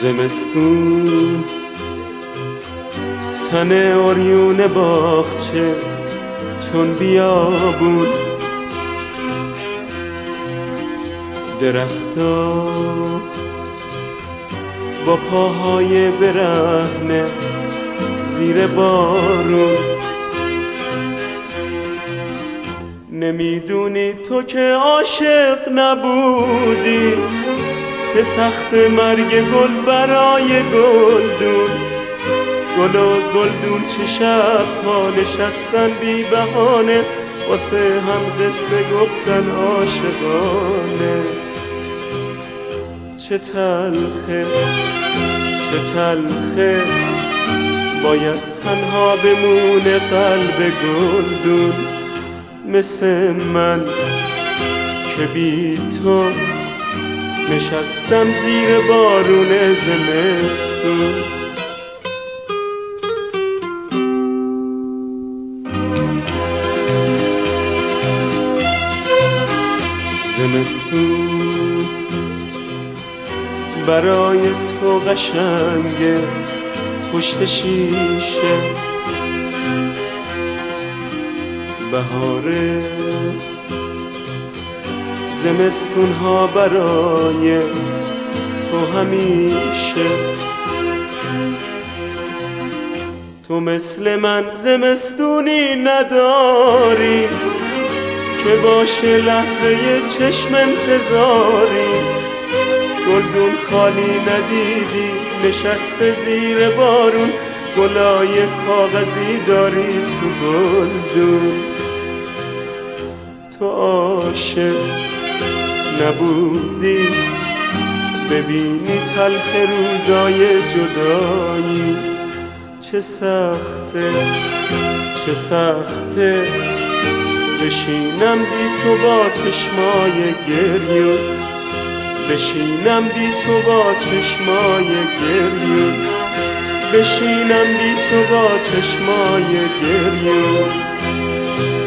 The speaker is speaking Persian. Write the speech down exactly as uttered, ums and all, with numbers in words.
زمستون تن عریون باغچه چون بیابون، درختا با پاهای برهنه زیر بارون. نمیدونی تو که عاشق نبودی که تخت مرگ گل برای گلدون، گل و گلدون چه شب ها نشستن بی بهانه واسه هم قصه گفتن عاشقانه. چه تلخه چه تلخه باید تنها بمونه قلب گلدون، مثل من که بی تو نشستم زیر بارون زمستون. زمستون برای تو قشنگه پشت شیشه، بهاره زمستون ها برای تو همیشه. تو مثل من زمستونی نداری که باشه لحظه چشم انتظاری، گلدون خالی ندیدی نشسته زیر بارون، گلای کاغذی داری تو گلدون. تو عاشق نبودی ببینی تلخ روزای جدایی، چه سخته چه سخته بشینم بی تو با چشمای گریون، بشینم بی تو با چشمای گریون، بشینم بی تو با چشمای گریون.